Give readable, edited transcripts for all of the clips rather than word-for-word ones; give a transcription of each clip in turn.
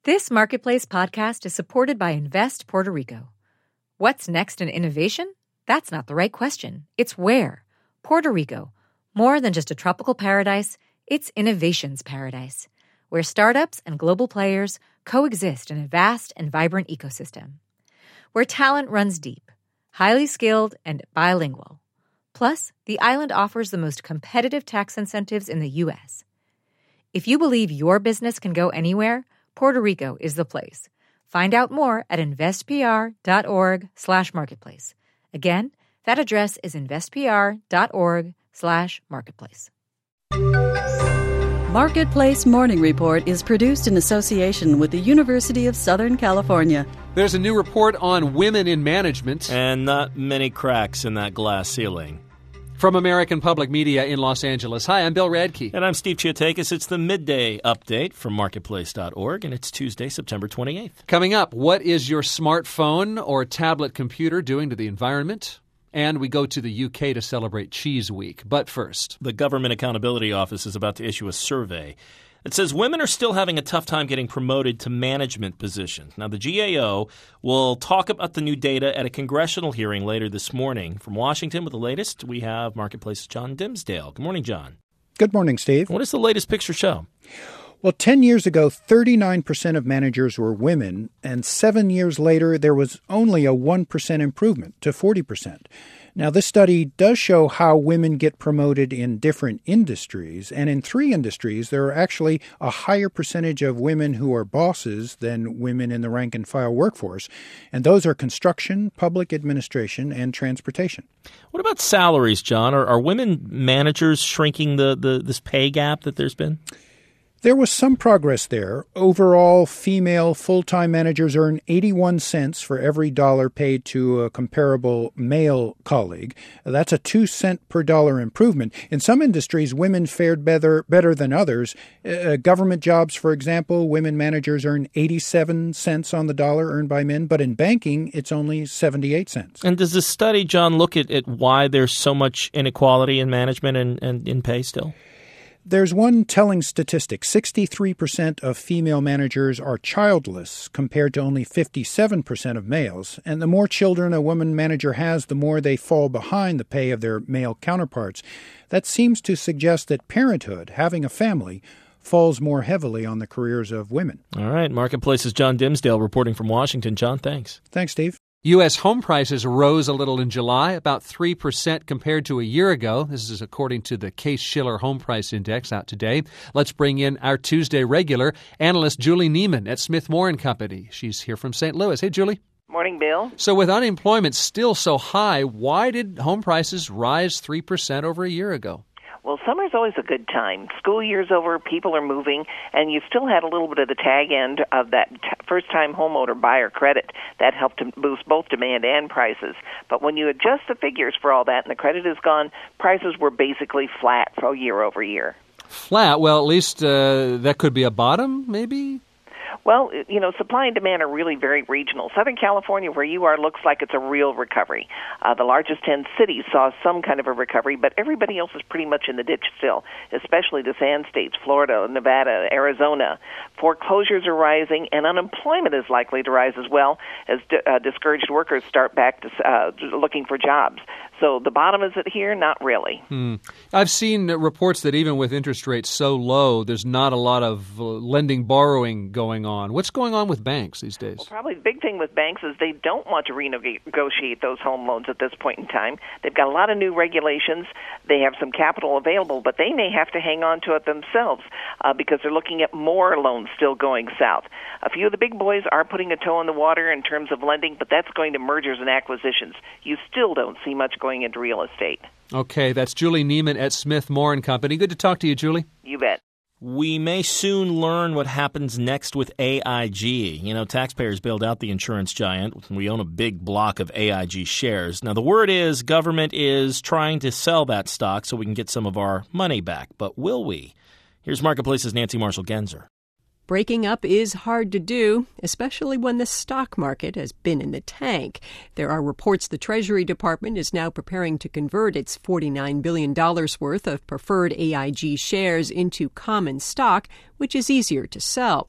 This Marketplace podcast is supported by Invest Puerto Rico. What's next in innovation? That's not the right question. It's where. Puerto Rico. More than just a tropical paradise, it's innovation's paradise, where startups and global players coexist in a vast and vibrant ecosystem. Where talent runs deep, highly skilled, and bilingual. Plus, the island offers the most competitive tax incentives in the U.S. If you believe your business can go anywhere, Puerto Rico is the place. Find out more at investpr.org/marketplace. Again, that address is investpr.org/marketplace. Marketplace Morning Report is produced in association with the University of Southern California. There's a new report on women in management. And not many cracks in that glass ceiling. From American Public Media in Los Angeles. Hi, I'm Bill Radke. And I'm Steve Chiotakis. It's the midday update from marketplace.org, and it's Tuesday, September 28th. Coming up, what is your smartphone or tablet computer doing to the environment? And we go to the UK to celebrate Cheese Week. But first, the Government Accountability Office is about to issue a survey that says women are still having a tough time getting promoted to management positions. Now, the GAO will talk about the new data at a congressional hearing later this morning. From Washington with the latest, we have Marketplace's John Dimsdale. Good morning, John. Good morning, Steve. What does the latest picture show? Well, 10 years ago, 39% of managers were women, and 7 years later, there was only a 1% improvement to 40%. Now, this study does show how women get promoted in different industries, and in 3 industries, there are actually a higher percentage of women who are bosses than women in the rank-and-file workforce, and those are construction, public administration, and transportation. What about salaries, John? Are women managers shrinking this pay gap that there's been? There was some progress there. Overall, female full-time managers earn 81 cents for every dollar paid to a comparable male colleague. That's a 2 cent per dollar improvement. In some industries, women fared better than others. Government jobs, for example, women managers earn 87 cents on the dollar earned by men, but in banking, it's only 78 cents. And does this study, John, look at why there's so much inequality in management and in pay still? There's one telling statistic. 63% of female managers are childless compared to only 57% of males. And the more children a woman manager has, the more they fall behind the pay of their male counterparts. That seems to suggest that parenthood, having a family, falls more heavily on the careers of women. All right. Marketplace's John Dimsdale reporting from Washington. John, thanks. Thanks, Steve. U.S. home prices rose a little in July, about 3% compared to a year ago. This is according to the Case-Shiller Home Price Index out today. Let's bring in our Tuesday regular, analyst Julie Neiman at Smith Moore & Company. She's here from St. Louis. Hey, Julie. Morning, Bill. So with unemployment still so high, why did home prices rise 3% over a year ago? Well, summer's always a good time. School year's over, people are moving, and you still had a little bit of the tag end of that first-time homeowner buyer credit. That helped to boost both demand and prices. But when you adjust the figures for all that and the credit is gone, prices were basically flat for year over year. Flat? Well, at least that could be a bottom, maybe? Well, supply and demand are really very regional. Southern California, where you are, looks like it's a real recovery. The largest 10 cities saw some kind of a recovery, but everybody else is pretty much in the ditch still, especially the Sand States, Florida, Nevada, Arizona. Foreclosures are rising, and unemployment is likely to rise as well as discouraged workers start back to looking for jobs. So the bottom is it here? Not really. I've seen reports that even with interest rates so low, there's not a lot of lending, borrowing going on. What's going on with banks these days? Well, probably the big thing with banks is they don't want to renegotiate those home loans at this point in time. They've got a lot of new regulations. They have some capital available, but they may have to hang on to it themselves because they're looking at more loans still going south. A few of the big boys are putting a toe in the water in terms of lending, but that's going to mergers and acquisitions. You still don't see much going into real estate. Okay, that's Julie Neiman at Smith Moore & Company. Good to talk to you, Julie. You bet. We may soon learn what happens next with AIG. Taxpayers bailed out the insurance giant. We own a big block of AIG shares. Now, the word is government is trying to sell that stock so we can get some of our money back. But will we? Here's Marketplace's Nancy Marshall-Genzer. Breaking up is hard to do, especially when the stock market has been in the tank. There are reports the Treasury Department is now preparing to convert its $49 billion worth of preferred AIG shares into common stock, which is easier to sell.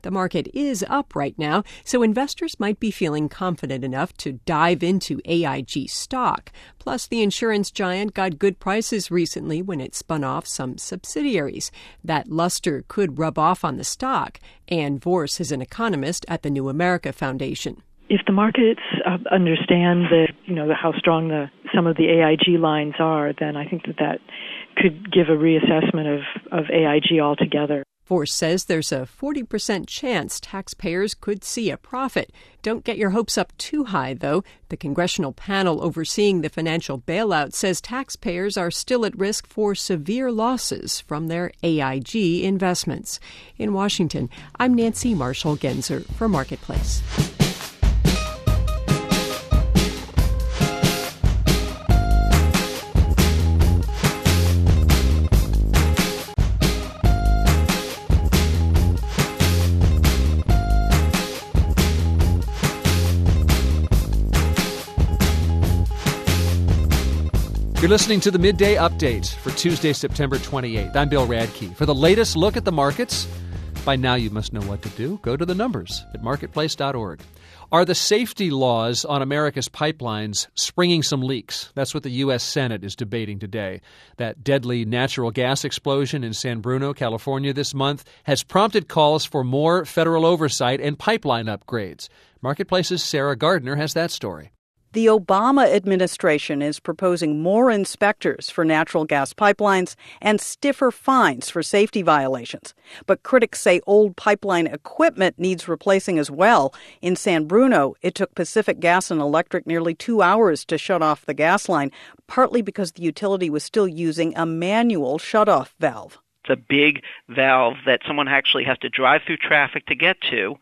The market is up right now, so investors might be feeling confident enough to dive into AIG stock. Plus, the insurance giant got good prices recently when it spun off some subsidiaries. That luster could rub off on the stock. Ann Vorse is an economist at the New America Foundation. If the markets understand how strong some of the AIG lines are, then I think that could give a reassessment of AIG altogether. Vorse says there's a 40% chance taxpayers could see a profit. Don't get your hopes up too high, though. The congressional panel overseeing the financial bailout says taxpayers are still at risk for severe losses from their AIG investments. In Washington, I'm Nancy Marshall-Genzer for Marketplace. You're listening to the Midday Update for Tuesday, September 28th. I'm Bill Radke. For the latest look at the markets, by now you must know what to do. Go to the numbers at marketplace.org. Are the safety laws on America's pipelines springing some leaks? That's what the U.S. Senate is debating today. That deadly natural gas explosion in San Bruno, California this month has prompted calls for more federal oversight and pipeline upgrades. Marketplace's Sarah Gardner has that story. The Obama administration is proposing more inspectors for natural gas pipelines and stiffer fines for safety violations. But critics say old pipeline equipment needs replacing as well. In San Bruno, it took Pacific Gas and Electric nearly 2 hours to shut off the gas line, partly because the utility was still using a manual shutoff valve. It's a big valve that someone actually has to drive through traffic to get to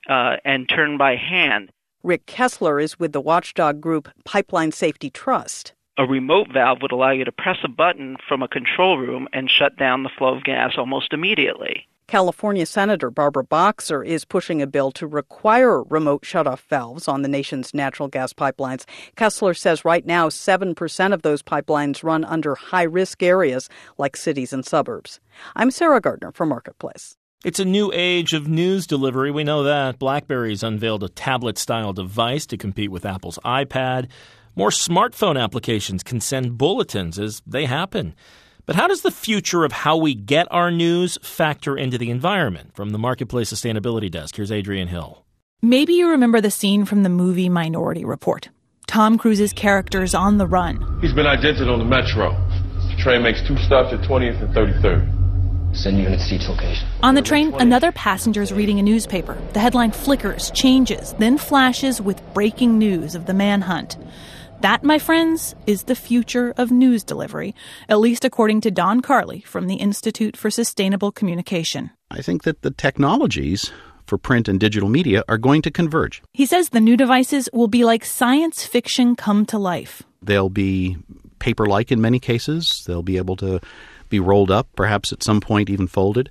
and turn by hand. Rick Kessler is with the watchdog group Pipeline Safety Trust. A remote valve would allow you to press a button from a control room and shut down the flow of gas almost immediately. California Senator Barbara Boxer is pushing a bill to require remote shutoff valves on the nation's natural gas pipelines. Kessler says right now 7% of those pipelines run under high-risk areas like cities and suburbs. I'm Sarah Gardner for Marketplace. It's a new age of news delivery. We know that. BlackBerry's unveiled a tablet-style device to compete with Apple's iPad. More smartphone applications can send bulletins as they happen. But how does the future of how we get our news factor into the environment? From the Marketplace Sustainability Desk, here's Adrienne Hill. Maybe you remember the scene from the movie Minority Report. Tom Cruise's character's on the run. He's been identified on the Metro. The train makes 2 stops at 20th and 33rd. Send units to each location. On the train, another passenger is reading a newspaper. The headline flickers, changes, then flashes with breaking news of the manhunt. That, my friends, is the future of news delivery, at least according to Don Carley from the Institute for Sustainable Communication. I think that the technologies for print and digital media are going to converge. He says the new devices will be like science fiction come to life. They'll be paper-like in many cases. They'll be able to be rolled up, perhaps at some point even folded.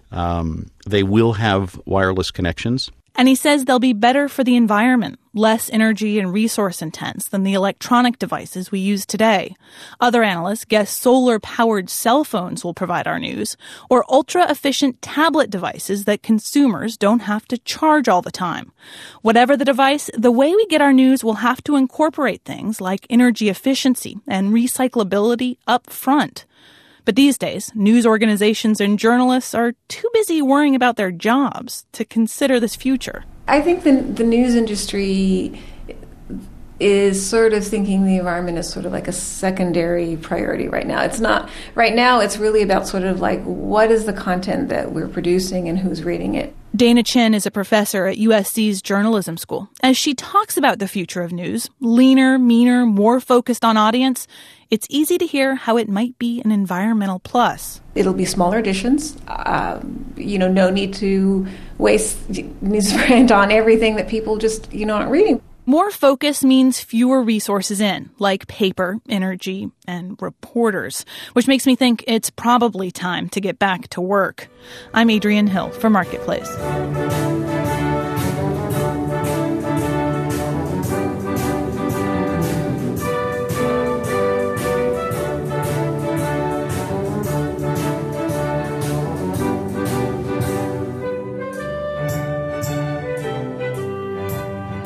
They will have wireless connections. And he says they'll be better for the environment, less energy and resource intense than the electronic devices we use today. Other analysts guess solar-powered cell phones will provide our news, or ultra-efficient tablet devices that consumers don't have to charge all the time. Whatever the device, the way we get our news will have to incorporate things like energy efficiency and recyclability up front. But these days, news organizations and journalists are too busy worrying about their jobs to consider this future. I think the news industry is sort of thinking the environment is sort of like a secondary priority right now. It's not. Right now, it's really about sort of like what is the content that we're producing and who's reading it. Dana Chin is a professor at USC's journalism school. As she talks about the future of news, leaner, meaner, more focused on audience, it's easy to hear how it might be an environmental plus. It'll be smaller editions. No need to waste newsprint on everything that people just, aren't reading. More focus means fewer resources in, like paper, energy, and reporters, which makes me think it's probably time to get back to work. I'm Adrienne Hill for Marketplace.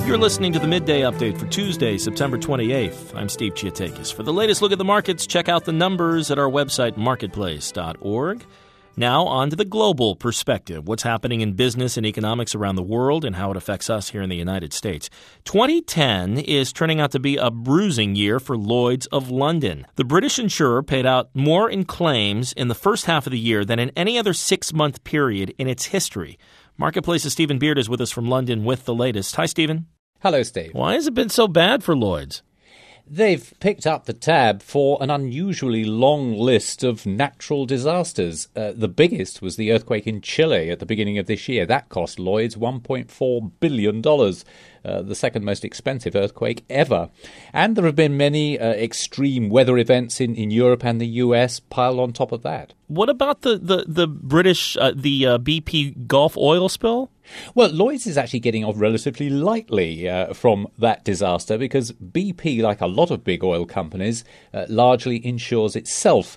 You're listening to the Midday Update for Tuesday, September 28th. I'm Steve Chiatakis. For the latest look at the markets, check out the numbers at our website, marketplace.org. Now on to the global perspective, what's happening in business and economics around the world and how it affects us here in the United States. 2010 is turning out to be a bruising year for Lloyd's of London. The British insurer paid out more in claims in the first half of the year than in any other 6-month period in its history. Marketplace's Stephen Beard is with us from London with the latest. Hi, Stephen. Hello, Steve. Why has it been so bad for Lloyd's? They've picked up the tab for an unusually long list of natural disasters. The biggest was the earthquake in Chile at the beginning of this year. That cost Lloyd's $1.4 billion, the second most expensive earthquake ever. And there have been many extreme weather events in Europe and the US piled on top of that. What about the British, BP Gulf oil spill? Well, Lloyd's is actually getting off relatively lightly from that disaster because BP, like a lot of big oil companies, largely insures itself.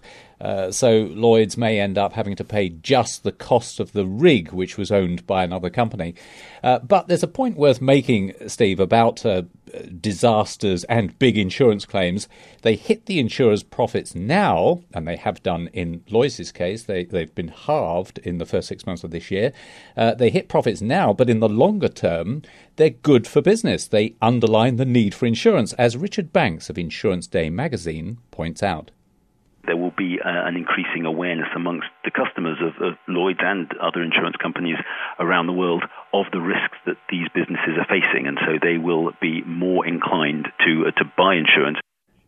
So Lloyd's may end up having to pay just the cost of the rig, which was owned by another company. But there's a point worth making, Steve, about disasters and big insurance claims. They hit the insurer's profits now, and they have done in Lloyd's case. They've been halved in the first 6 months of this year. They hit profits now, but in the longer term, they're good for business. They underline the need for insurance, as Richard Banks of Insurance Day magazine points out. There will be an increasing awareness amongst the customers of Lloyd's and other insurance companies around the world of the risks that these businesses are facing, and so they will be more inclined to buy insurance.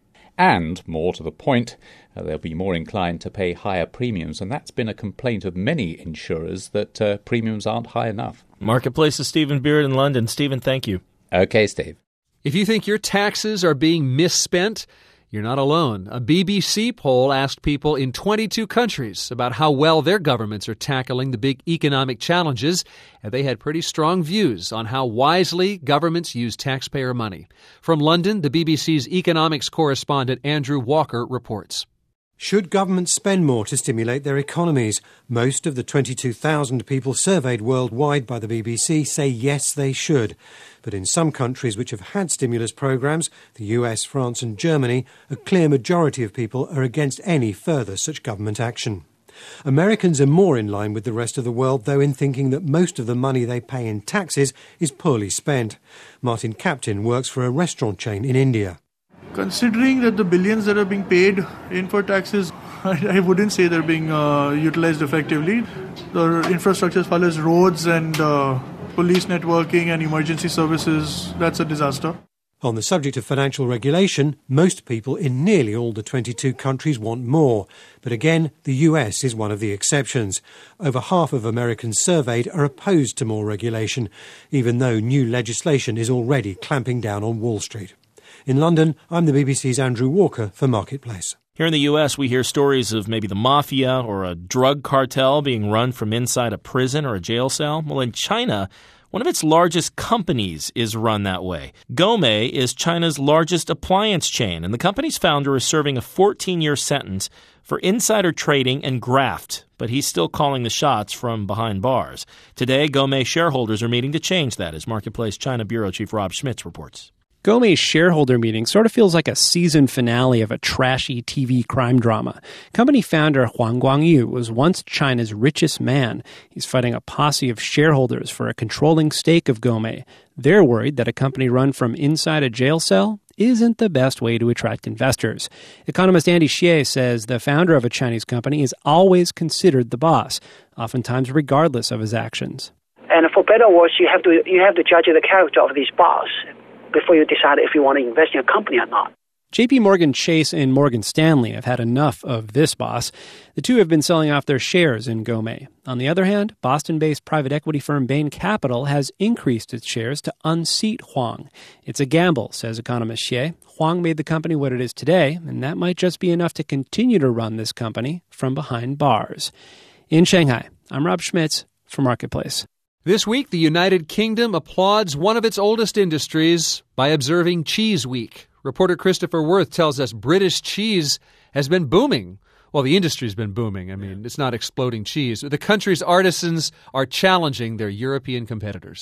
And, more to the point, they'll be more inclined to pay higher premiums, and that's been a complaint of many insurers that premiums aren't high enough. Marketplace's Stephen Beard in London. Stephen, thank you. Okay, Steve. If you think your taxes are being misspent, you're not alone. A BBC poll asked people in 22 countries about how well their governments are tackling the big economic challenges, and they had pretty strong views on how wisely governments use taxpayer money. From London, the BBC's economics correspondent Andrew Walker reports. Should governments spend more to stimulate their economies? Most of the 22,000 people surveyed worldwide by the BBC say yes, they should. But in some countries which have had stimulus programmes, the US, France and Germany, a clear majority of people are against any further such government action. Americans are more in line with the rest of the world, though, in thinking that most of the money they pay in taxes is poorly spent. Martin Captain works for a restaurant chain in India. Considering that the billions that are being paid in for taxes, I wouldn't say they're being utilized effectively. The infrastructure as far as roads and police networking and emergency services, that's a disaster. On the subject of financial regulation, most people in nearly all the 22 countries want more. But again, the US is one of the exceptions. Over half of Americans surveyed are opposed to more regulation, even though new legislation is already clamping down on Wall Street. In London, I'm the BBC's Andrew Walker for Marketplace. Here in the U.S., we hear stories of maybe the mafia or a drug cartel being run from inside a prison or a jail cell. Well, in China, one of its largest companies is run that way. Gome is China's largest appliance chain, and the company's founder is serving a 14-year sentence for insider trading and graft, but he's still calling the shots from behind bars. Today, Gome shareholders are meeting to change that, as Marketplace China Bureau Chief Rob Schmitz reports. Gome's shareholder meeting sort of feels like a season finale of a trashy TV crime drama. Company founder Huang Guangyu was once China's richest man. He's fighting a posse of shareholders for a controlling stake of Gome. They're worried that a company run from inside a jail cell isn't the best way to attract investors. Economist Andy Xie says the founder of a Chinese company is always considered the boss, oftentimes regardless of his actions. And for better or worse, you have to judge the character of this boss before you decide if you want to invest in a company or not. JP Morgan Chase and Morgan Stanley have had enough of this boss. The two have been selling off their shares in Gome. On the other hand, Boston-based private equity firm Bain Capital has increased its shares to unseat Huang. It's a gamble, says economist Xie. Huang made the company what it is today, and that might just be enough to continue to run this company from behind bars. In Shanghai, I'm Rob Schmitz for Marketplace. This week, the United Kingdom applauds one of its oldest industries by observing Cheese Week. Reporter Christopher Worth tells us British cheese has been booming. Well, the industry's been booming. I mean, it's not exploding cheese. The country's artisans are challenging their European competitors.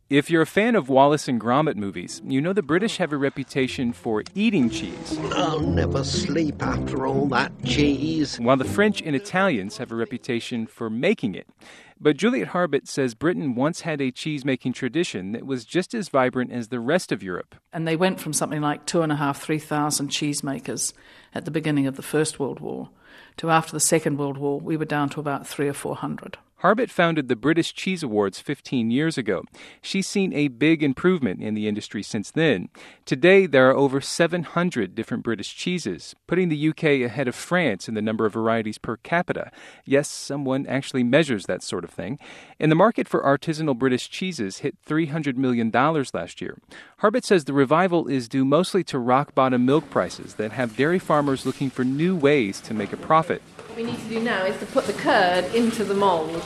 If you're a fan of Wallace and Gromit movies, you know the British have a reputation for eating cheese. I'll never sleep after all that cheese. While the French and Italians have a reputation for making it. But Juliet Harbit says Britain once had a cheese-making tradition that was just as vibrant as the rest of Europe. And they went from something like 2,500-3,000 cheesemakers at the beginning of the First World War to after the Second World War, we were down to about 300 or 400. Harbit founded the British Cheese Awards 15 years ago. She's seen a big improvement in the industry since then. Today, there are over 700 different British cheeses, putting the UK ahead of France in the number of varieties per capita. Yes, someone actually measures that sort of thing. And the market for artisanal British cheeses hit $300 million last year. Harbit says the revival is due mostly to rock-bottom milk prices that have dairy farmers looking for new ways to make a profit. What we need to do now is to put the curd into the moulds.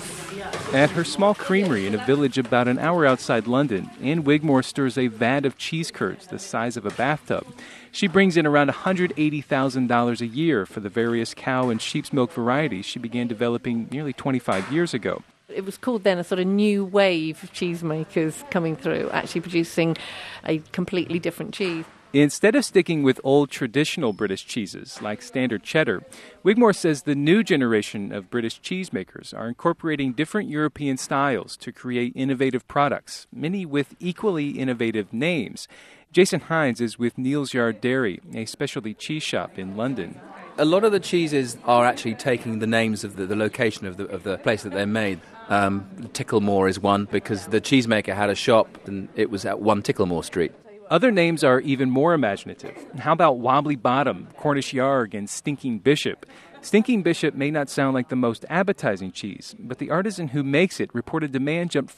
At her small creamery in a village about an hour outside London, Anne Wigmore stirs a vat of cheese curds the size of a bathtub. She brings in around $180,000 a year for the various cow and sheep's milk varieties she began developing nearly 25 years ago. It was called then a sort of new wave of cheesemakers coming through, actually producing a completely different cheese. Instead of sticking with old traditional British cheeses like standard cheddar, Wigmore says the new generation of British cheesemakers are incorporating different European styles to create innovative products, many with equally innovative names. Jason Hines is with Neal's Yard Dairy, a specialty cheese shop in London. A lot of the cheeses are actually taking the names of the location of the place that they're made. Ticklemore is one because the cheesemaker had a shop and it was at 1 Ticklemore Street. Other names are even more imaginative. How about Wobbly Bottom, Cornish Yarg, and Stinking Bishop? Stinking Bishop may not sound like the most appetizing cheese, but the artisan who makes it reported demand jumped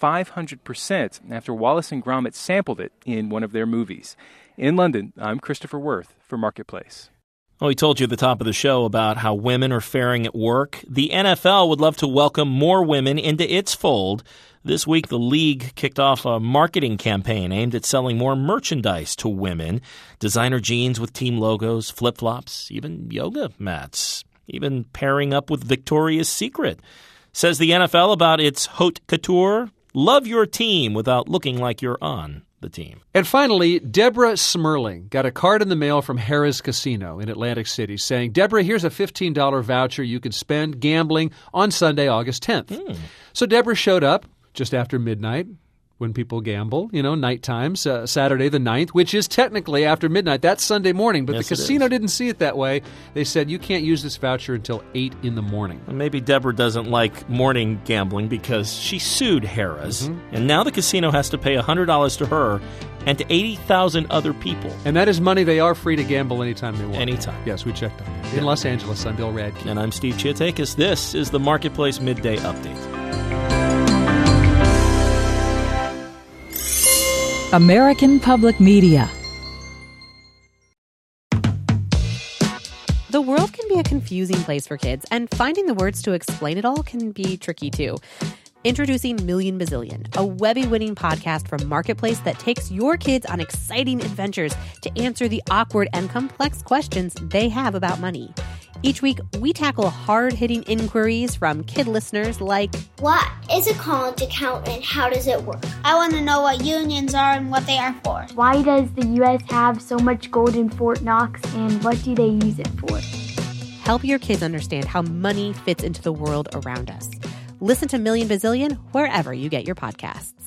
500% after Wallace and Gromit sampled it in one of their movies. In London, I'm Christopher Worth for Marketplace. Well, we told you at the top of the show about how women are faring at work. The NFL would love to welcome more women into its fold. This week, the league kicked off a marketing campaign aimed at selling more merchandise to women. Designer jeans with team logos, flip-flops, even yoga mats, even pairing up with Victoria's Secret. Says the NFL about its haute couture, love your team without looking like you're on the team. And finally, Deborah Smerling got a card in the mail from Harrah's Casino in Atlantic City saying, Deborah, here's a $15 voucher you can spend gambling on Sunday, August 10th. So Deborah showed up just after midnight when people gamble, night times, Saturday the 9th, which is technically after midnight. That's Sunday morning, but yes, the casino didn't see it that way. They said you can't use this voucher until 8 in the morning. And maybe Deborah doesn't like morning gambling because she sued Harrah's, and now the casino has to pay $100 to her and to 80,000 other people. And that is money they are free to gamble anytime they want. Anytime. Yes, we checked on that. In Los Angeles, I'm Bill Radke. And I'm Steve Chiatakis. This is the Marketplace Midday Update. American Public Media. The world can be a confusing place for kids, and finding the words to explain it all can be tricky too. Introducing Million Bazillion, a Webby-winning podcast from Marketplace that takes your kids on exciting adventures to answer the awkward and complex questions they have about money. Each week, we tackle hard-hitting inquiries from kid listeners like, what is a college account and how does it work? I want to know what unions are and what they are for. Why does the U.S. have so much gold in Fort Knox and what do they use it for? Help your kids understand how money fits into the world around us. Listen to Million Bazillion wherever you get your podcasts.